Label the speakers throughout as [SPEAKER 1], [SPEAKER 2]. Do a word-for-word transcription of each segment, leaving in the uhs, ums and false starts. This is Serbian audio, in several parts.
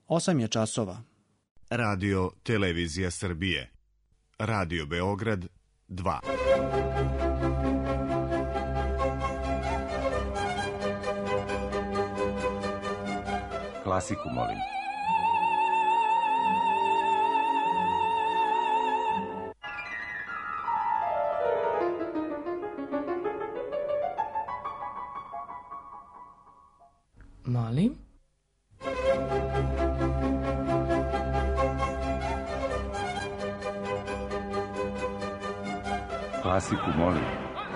[SPEAKER 1] Osam je časova.
[SPEAKER 2] Radio Televizija Srbije. Radio Beograd dva.
[SPEAKER 3] Klasiku molim.
[SPEAKER 4] Molim?
[SPEAKER 3] Klasiku molim.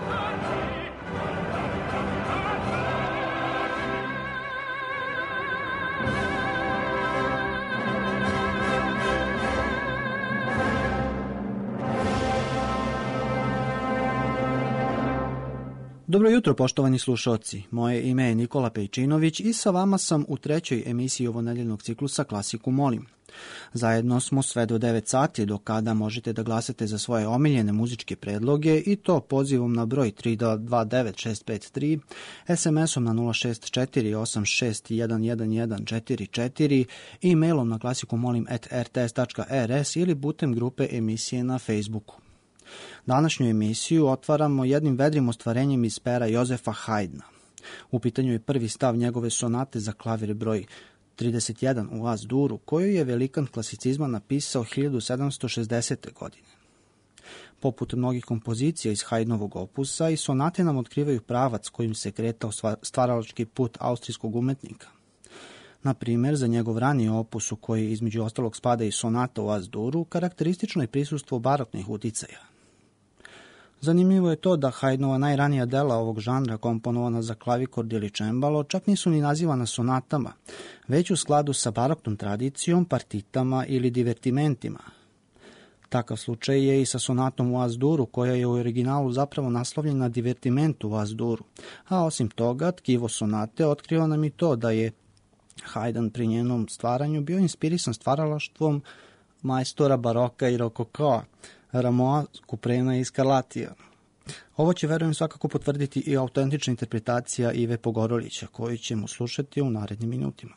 [SPEAKER 1] Dobro jutro, poštovani slušaoci. Moje ime je Nikola Pejčinović i sa vama sam u trećoj emisiji ovonedeljnog ciklusa Klasiku molim. Zajedno smo sve do devet sati, do kada možete da glasate za svoje omiljene muzičke predloge i to pozivom na broj tri dva devet šest pet tri, es em esom na nula šest četiri osam šest jedan jedan jedan četiri četiri, e-mailom na klasikumolim at r t s tačka r s ili putem grupe emisije na Facebooku. Današnju emisiju otvaramo jednim vedrim ostvarenjem iz pera Jozefa Haydna. U pitanju je prvi stav njegove sonate za klavir broj trideset jedan u As-Duru, koju je velikan klasicizma napisao hiljadu sedamsto šezdesete. godine. Poput mnogih kompozicija iz Haydnovog opusa, i sonate nam otkrivaju pravac kojim se kretao stvaralački put austrijskog umetnika. Na primjer, za njegov raniji opus, u koji između ostalog spada i sonata u As-Duru, karakteristično je prisustvo baroknih uticaja. Zanimljivo je to da Haydnova najranija dela ovog žanra, komponovana za klavikord ili čembalo, čak nisu ni nazivana sonatama, već u skladu sa baroknom tradicijom, partitama ili divertimentima. Takav slučaj je i sa sonatom u As-Duru, koja je u originalu zapravo naslovljena divertimentu u As-Duru, a osim toga, tkivo sonate otkriva nam i to da je Haydn pri njenom stvaranju bio inspirisan stvaralaštvom majstora baroka i rokokoa, Rameau, Couperena i Scarlattija. Ovo će, verujem, svakako potvrditi i autentična interpretacija Ive Pogorelića, koju ćemo slušati u narednim minutima.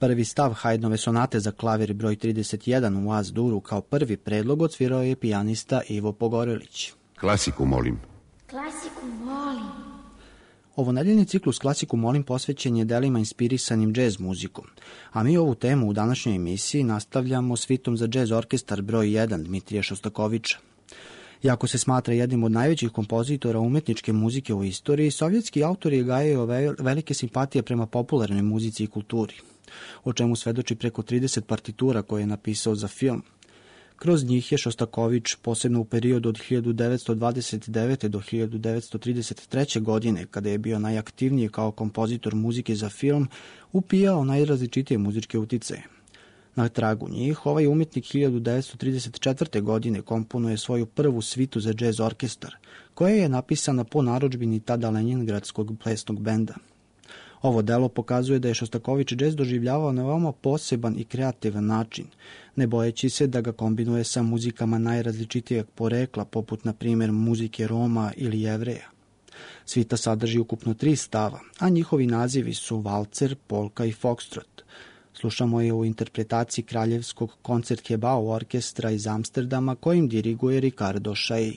[SPEAKER 1] Prvi stav Haydnove sonate za klavir broj trideset jedan u Az-duru kao prvi predlog odsvirao je pijanista Ivo Pogorelić.
[SPEAKER 3] Klasiku molim.
[SPEAKER 4] Klasiku molim.
[SPEAKER 1] Ovonedeljni ciklus Klasiku molim posvećen je delima inspirisanim džez muzikom, a mi ovu temu u današnjoj emisiji nastavljamo svitom za džez orkestar broj jedan Dmitrija Šostakoviča. Iako se smatra jednim od najvećih kompozitora umetničke muzike u istoriji, sovjetski autor je gajio velike simpatije prema popularnoj muzici i kulturi, o čemu svedoči preko trideset partitura koje je napisao za film. Kroz njih je Šostakovič, posebno u periodu od hiljadu devetsto dvadeset devete. do hiljadu devetsto trideset treće. godine, kada je bio najaktivniji kao kompozitor muzike za film, upijao najrazličitije muzičke uticaje. Na tragu njih, ovaj umetnik hiljadu devetsto trideset četvrte. godine komponuje svoju prvu svitu za džez orkestar, koja je napisana po narudžbini tada Lenjingradskog plesnog benda. Ovo delo pokazuje da je Šostakovič džez doživljavao na veoma poseban i kreativan način, ne bojeći se da ga kombinuje sa muzikama najrazličitijeg porekla, poput na primjer muzike Roma ili Jevreja. Svita sadrži ukupno tri stava, a njihovi nazivi su valcer, polka i fokstrot. Slušamo je u interpretaciji Kraljevskog koncertgebouw orkestra iz Amsterdama, kojim diriguje Ricardo Chailly.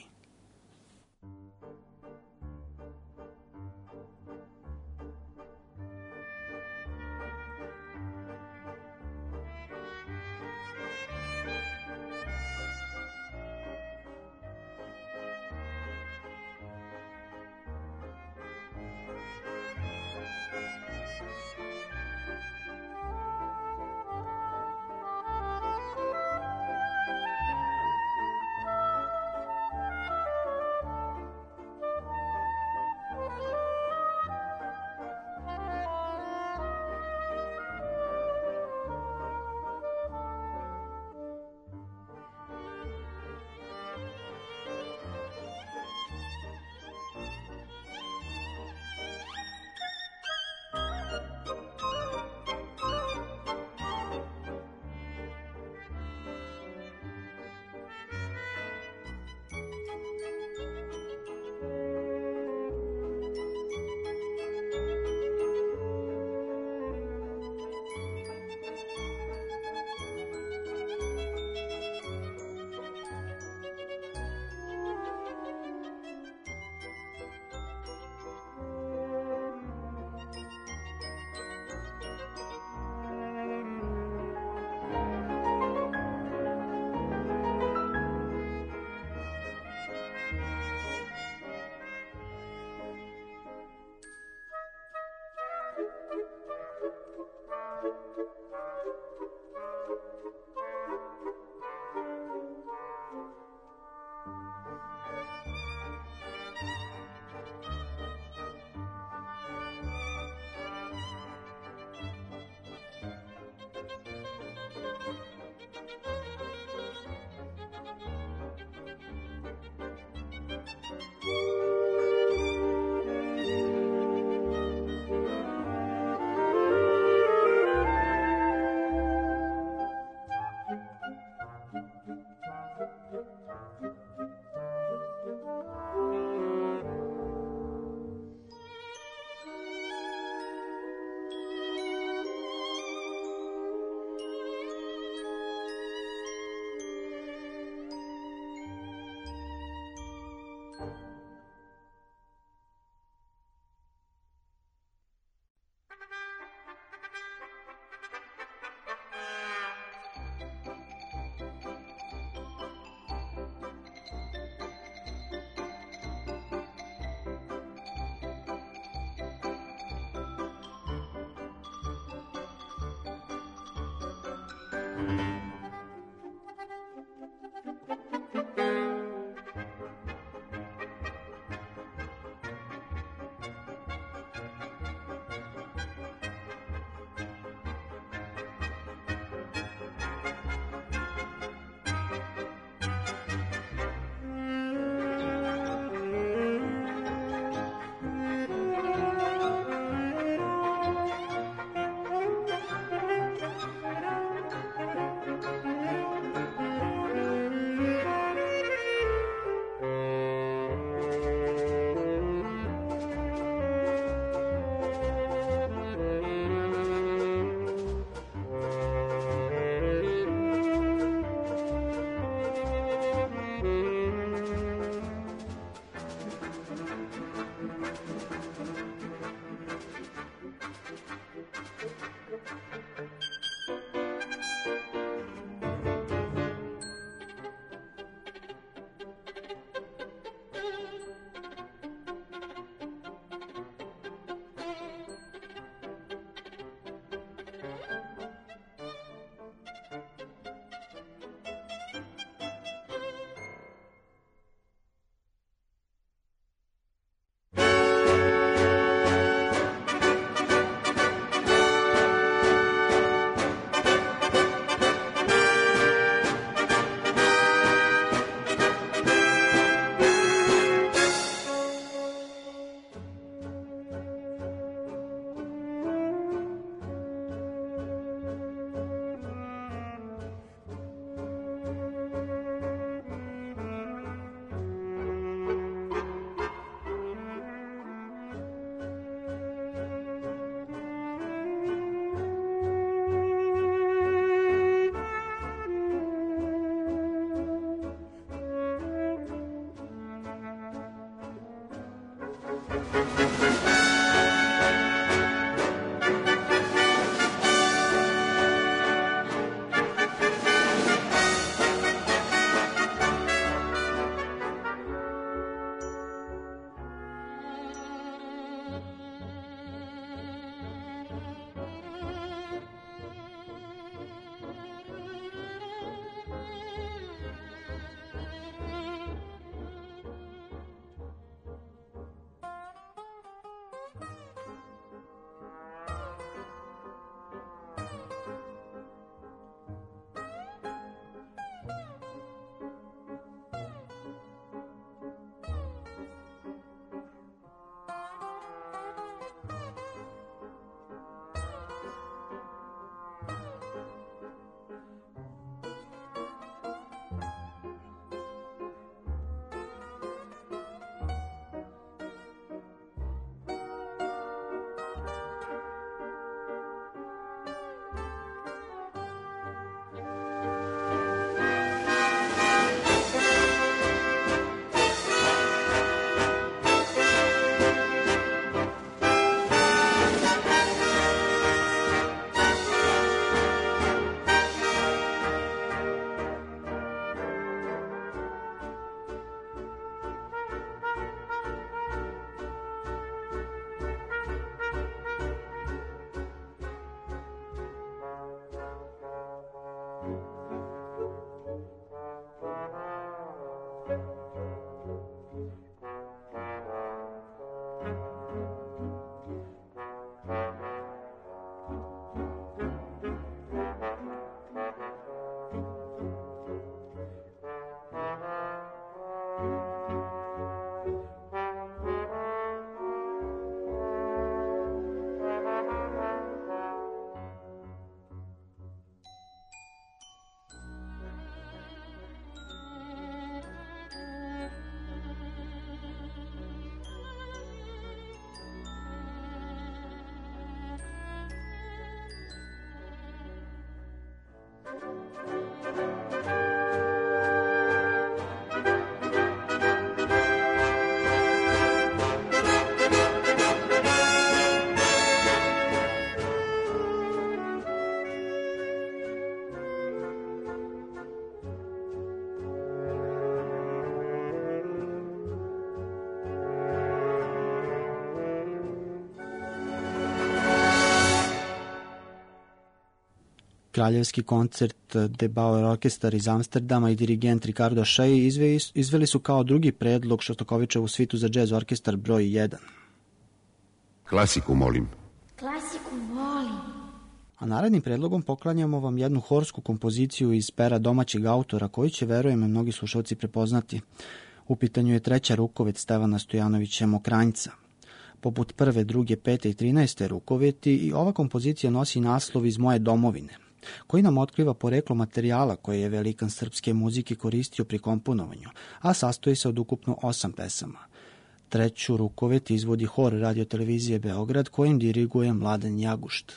[SPEAKER 1] Kraljevski koncert De Bauer Orkestar iz Amsterdama i dirigent Ricardo Shea izveli su kao drugi predlog Šostakovićevu svitu za džez orkestar broj jedan.
[SPEAKER 3] Klasiku, molim.
[SPEAKER 4] Klasiku molim.
[SPEAKER 1] A narednim predlogom poklanjamo vam jednu horsku kompoziciju iz pera domaćeg autora koju će, verujem, mnogi slušalci prepoznati. U pitanju je treća rukovet Stevana Stojanovića Mokranjca. Poput prve, druge, pete i trinaeste rukoveti i ova kompozicija nosi naslov Iz moje domovine, koji nam otkriva poreklo materijala koje je velikan srpske muzike koristio pri komponovanju, a sastoji se od ukupno osam pesama. Treću rukovet izvodi hor Radio-televizije Beograd kojim diriguje Mladen Jagušt.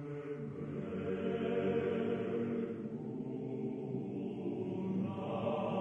[SPEAKER 5] Oh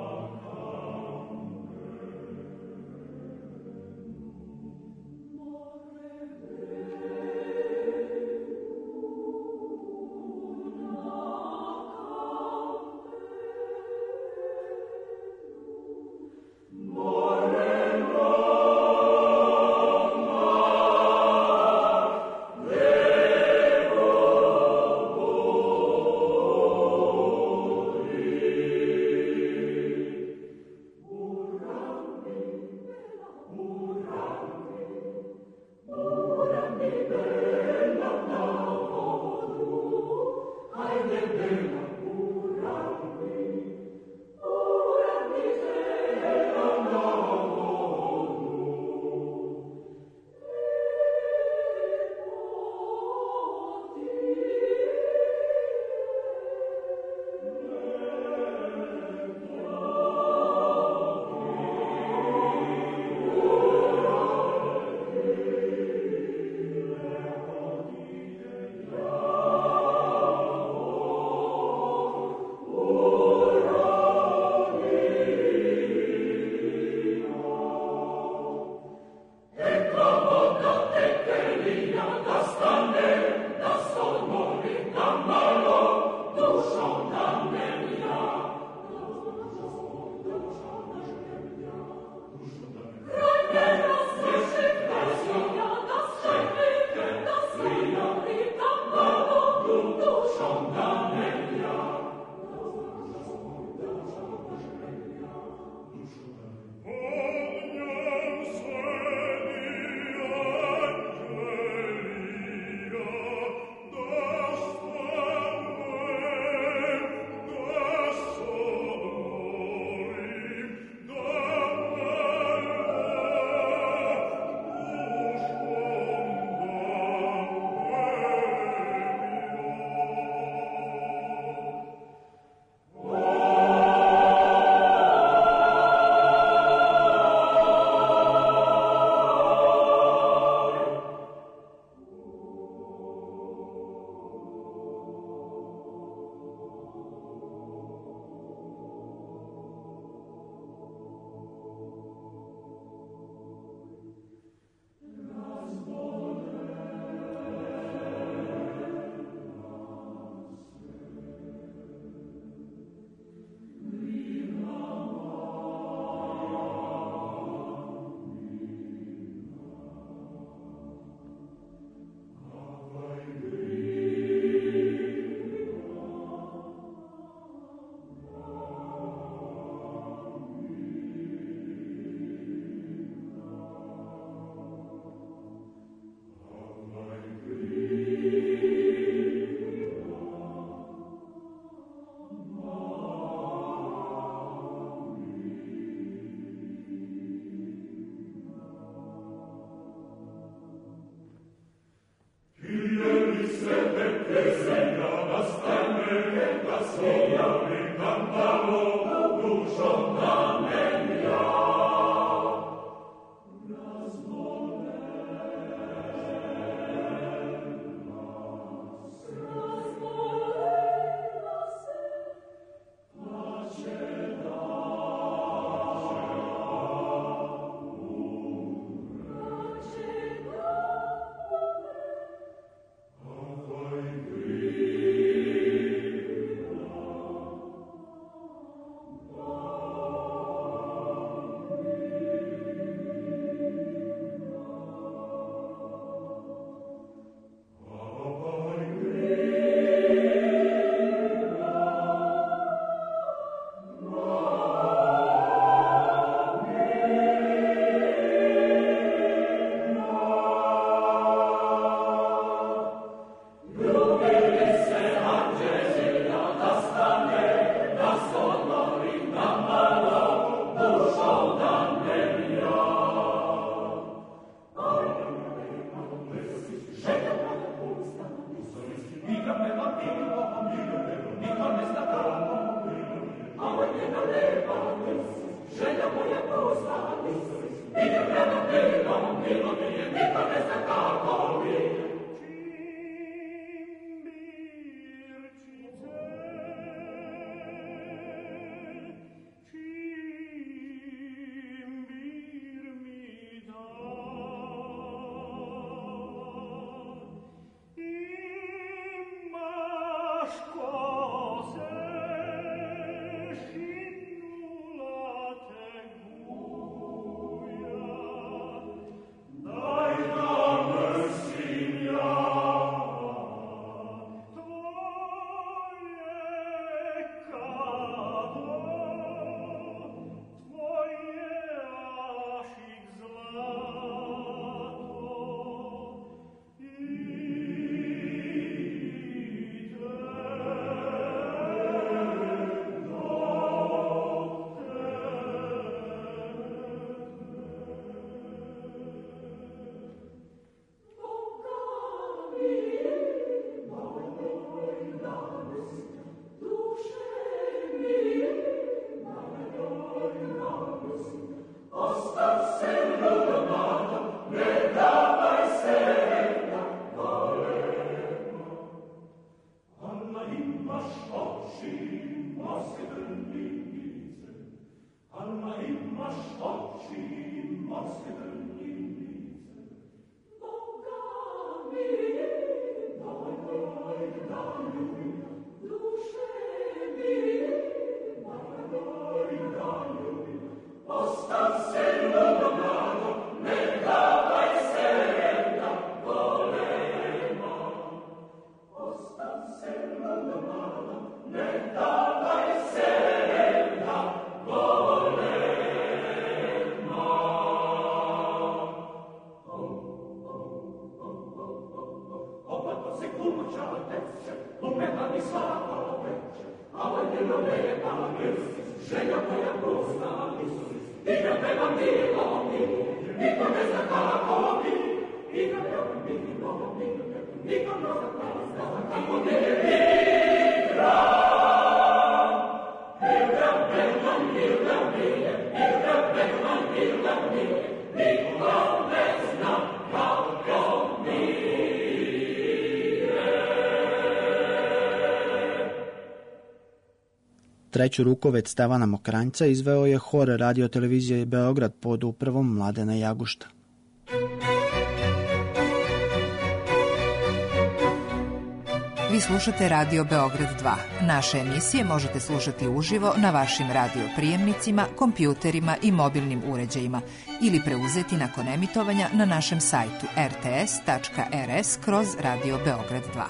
[SPEAKER 1] Treću rukovet Stevana Mokranjca izveo je hor Radio televizije Beograd pod upravom Mladena Jagušta.
[SPEAKER 5] Vi slušate Radio Beograd dva. Naše emisije možete slušati uživo na vašim radio prijemnicima, kompjuterima i mobilnim uređajima ili preuzeti nakon emitovanja na našem sajtu er te es tačka er es kroz Radio Beograd dva.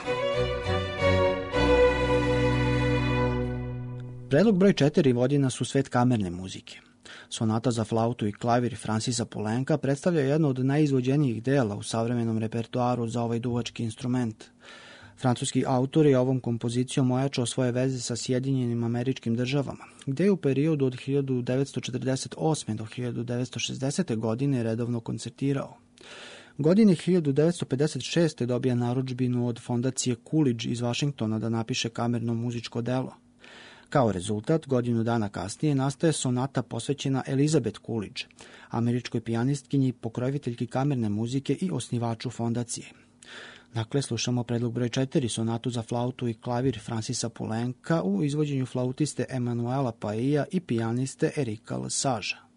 [SPEAKER 1] Predlog broj četiri vodi nas u svet kamerne muzike. Sonata za flautu i klavir Francisa Poulenca predstavlja jedno od najizvođenijih dela u savremenom repertoaru za ovaj duvački instrument. Francuski autor je ovom kompozicijom ojačao svoje veze sa Sjedinjenim Američkim Državama, gde je u periodu od hiljadu devetsto četrdeset osme do hiljadu devetsto šezdesete godine redovno koncertirao. Godine hiljadu devetsto pedeset šeste dobija narudžbinu od fondacije Coolidge iz Vašingtona da napiše kamerno muzičko delo. Kao rezultat, godinu dana kasnije nastaje sonata posvećena Elizabeth Coolidge, američkoj pijanistkinji, pokroviteljki kamerne muzike i osnivaču fondacije. Dakle, slušamo predlog broj četiri, sonatu za flautu i klavir Francisa Poulenca u izvođenju flautiste Emanuela Paija i pijaniste Erika Lesagea.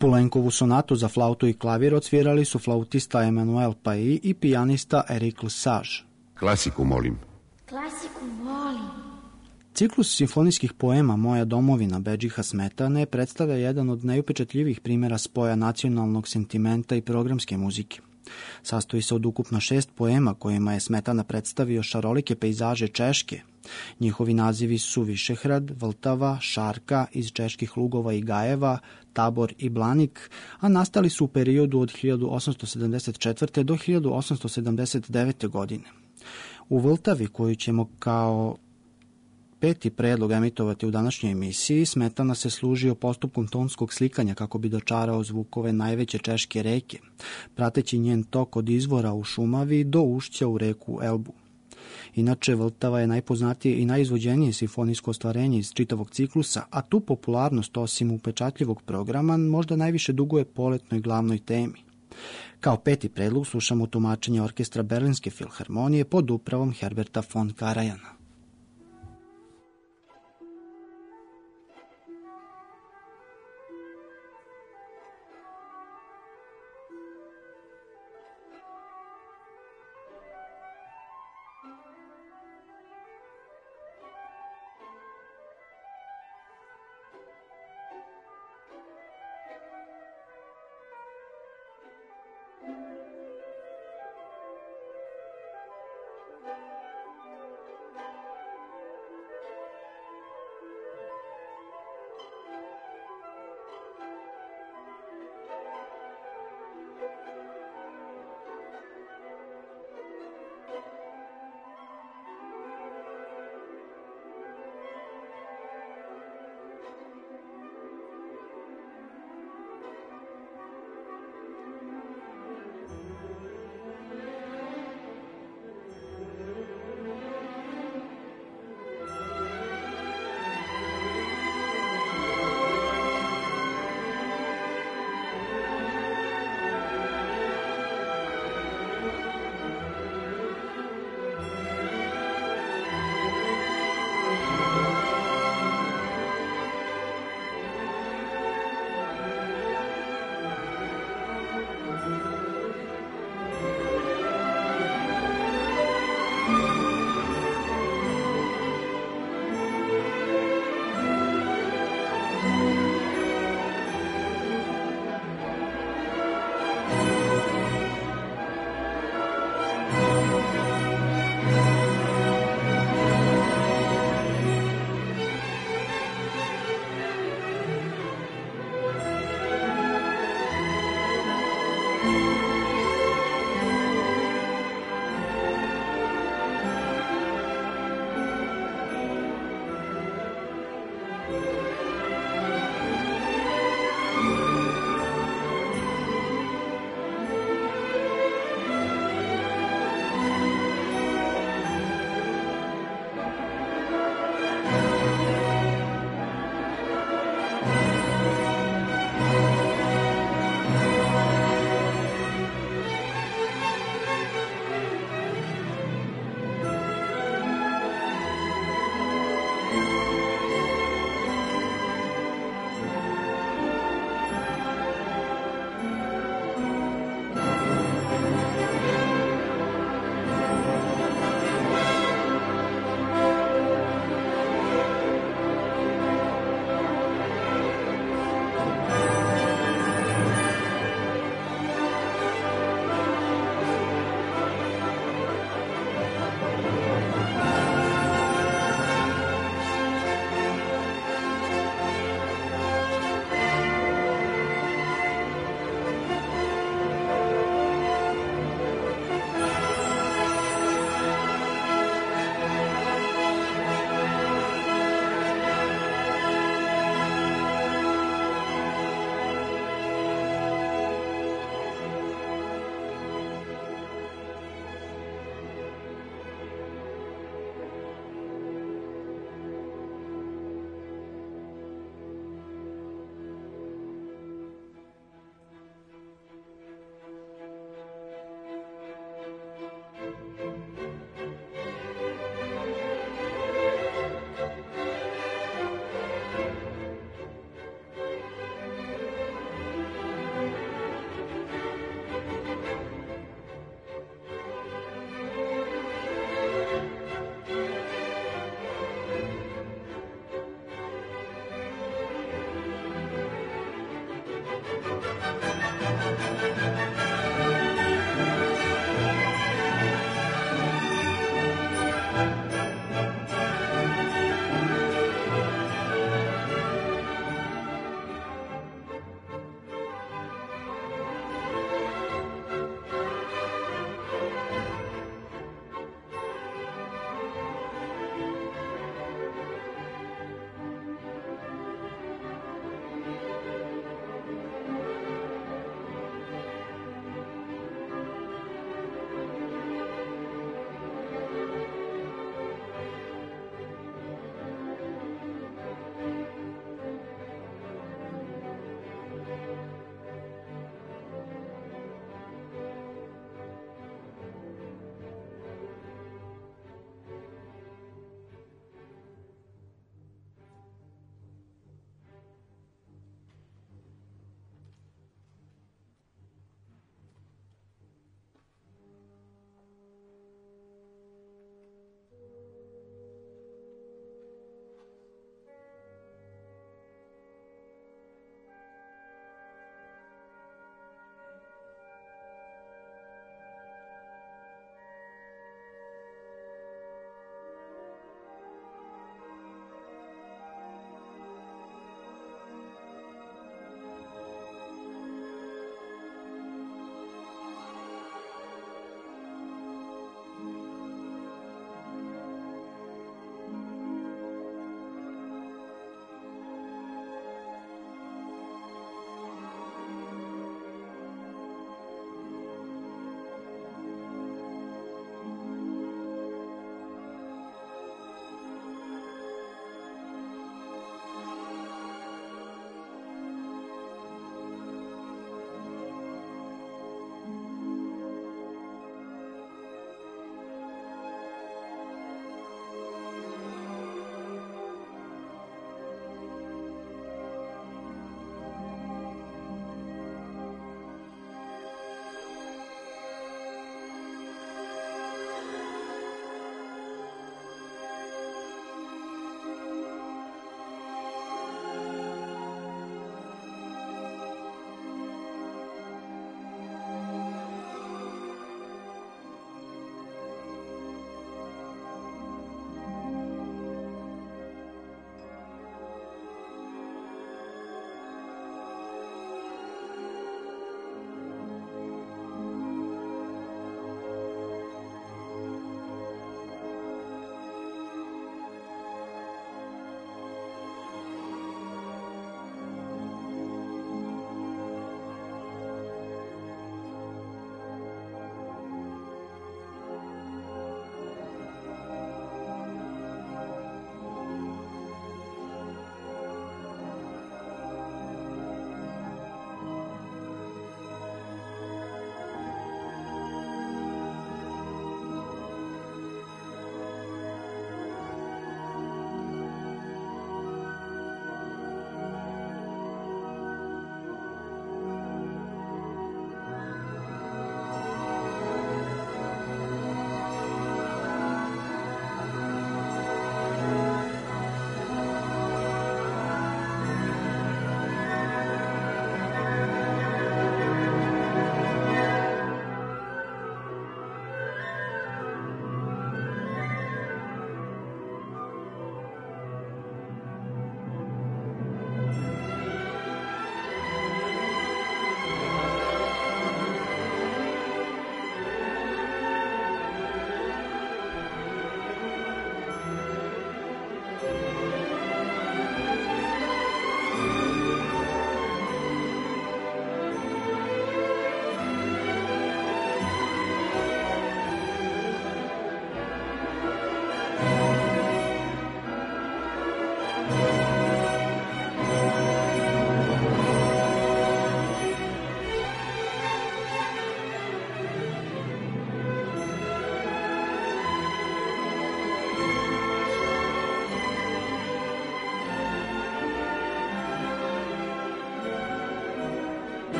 [SPEAKER 1] Poulenkovu sonatu za flautu i klavir odsvirali su flautista Emmanuel Pailly i pijanista Eric Lesage.
[SPEAKER 3] Klasiku molim.
[SPEAKER 4] Klasiku molim.
[SPEAKER 1] Ciklus simfonijskih poema Moja domovina Bedžiha Smetane predstavlja jedan od najupečatljivijih primjera spoja nacionalnog sentimenta i programske muzike. Sastoji se od ukupno šest poema kojima je Smetana predstavio šarolike pejzaže Češke. Njihovi nazivi su Višehrad, Vltava, Šarka, iz čeških lugova i gajeva, Tabor i Blanik, a nastali su u periodu od hiljadu osamsto sedamdeset četvrte. do hiljadu osamsto sedamdeset devete. godine. U Vltavi, koju ćemo kao peti predlog emitovati u današnjoj emisiji, Smetana se služio postupkom tonskog slikanja kako bi dočarao zvukove najveće češke reke, prateći njen tok od izvora u Šumavi do ušća u reku Elbu. Inače, Vltava je najpoznatije i najizvođenije simfonijsko ostvarenje iz čitavog ciklusa, a tu popularnost, osim upečatljivog programa, možda najviše duguje poletnoj glavnoj temi. Kao peti predlog slušamo tumačenje orkestra Berlinske filharmonije pod upravom Herberta von Karajana.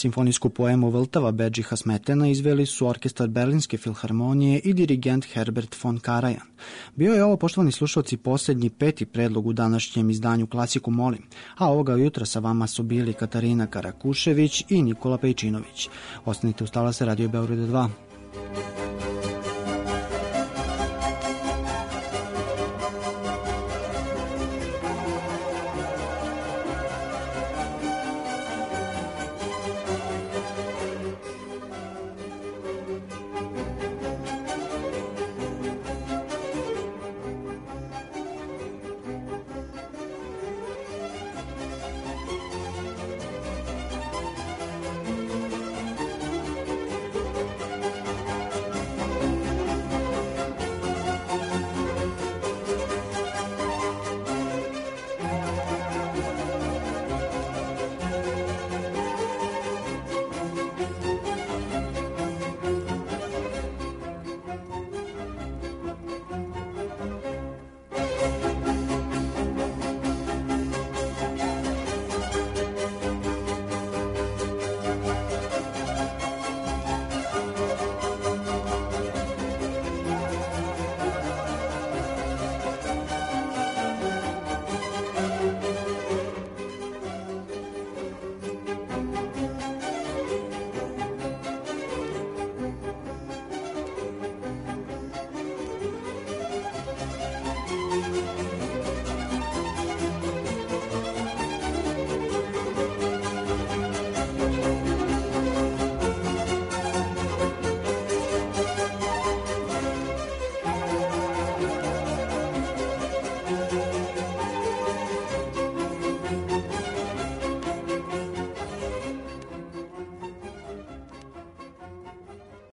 [SPEAKER 1] Simfonijsku poemu Vltava Bedžiha Smetena izveli su orkestar Berlinske filharmonije i dirigent Herbert von Karajan. Bio je ovo, poštovani slušalci, posljednji peti predlog u današnjem izdanju Klasiku molim, a ovoga jutra sa vama su bili Katarina Karakušević i Nikola Pejčinović. Ostanite uz talase Radio Beograda dva.